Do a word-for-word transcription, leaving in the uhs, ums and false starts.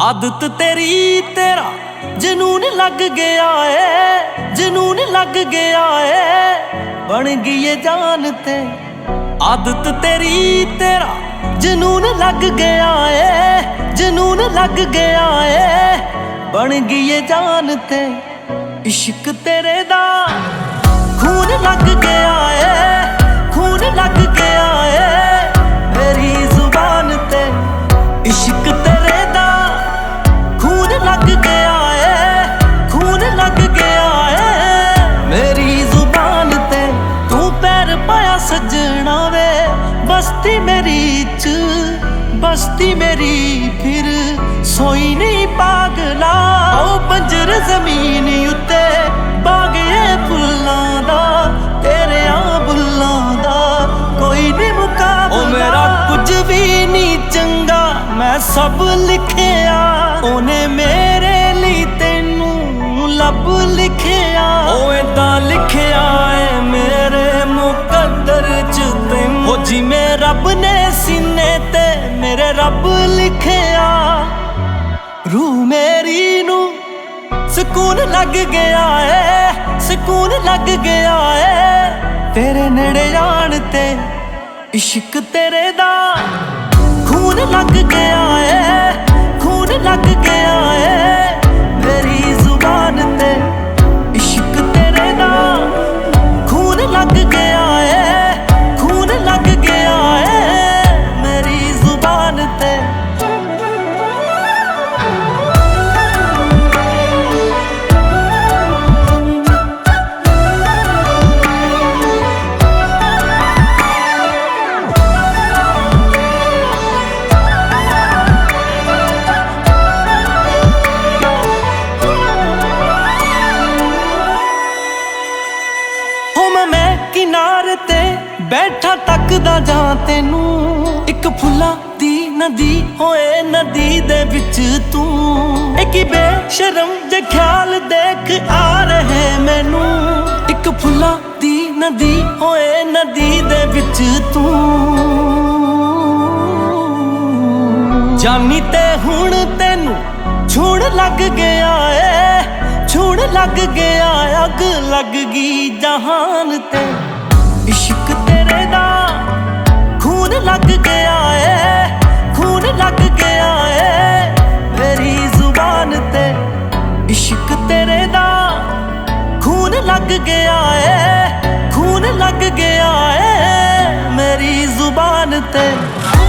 आदत तेरी तेरा जुनून लग गया है, जुनून लग गया है, बन गई ये जान ते। आदत तेरी तेरा जुनून लग गया है, जुनून लग गया है, बन गई ये जान ते। इश्क तेरे दा खून लग गया है, खून लग गया है, मेरी जुबान ते। इश्क तेरे दा खून लग गया है, खून लग गया है, मेरी जुबान ते। तू पैर पाया सजना वे बस्ती मेरी च, बस्ती मेरी फिर सोई नहीं पागला। ओ बंजर जमीन उत्ते बाग ये फुल्लां दा, तेरे आ बुल्लां दा कोई नहीं मुकाबला। ओ मेरा कुछ भी नहीं चंगा मैं सब लिखिया, ओने मेरे लिए तेनू लब लिखिया। ओ इदां लिखिया है मेरे मुकद्दर च तैनू, ओ जिवें रब ने सीने ते मेरे रब लिखिया। रूह मेरी नू सुकून लग गया है, सुकून लग गया है, तेरे नेड़े जान ते। इश्क तेरे दा खून लग गया है, खून लग गया है, मेरी जुबान ते। इश्क तेरे दा खून लग गया है, खून लग गया है, मेरी जुबान ते। किनारे ते बैठा तकदा जा तेनू, एक फुल्लां दी नदी होए नदी दे विच तू। एक बेशरम जे ख्याल देख आ रहे मैनू, एक फुल्लां दी नदी होए नदी दे विच तू। जानी ते हुण तेनू छूण लग गया है, छूण लग गया, अग लग गई जहान ते। इश्क तेरे दा खून लग गया है, खून लग गया है, मेरी जुबान ते। इश्क तेरे दा खून लग गया है, खून लग गया है, मेरी जुबान ते।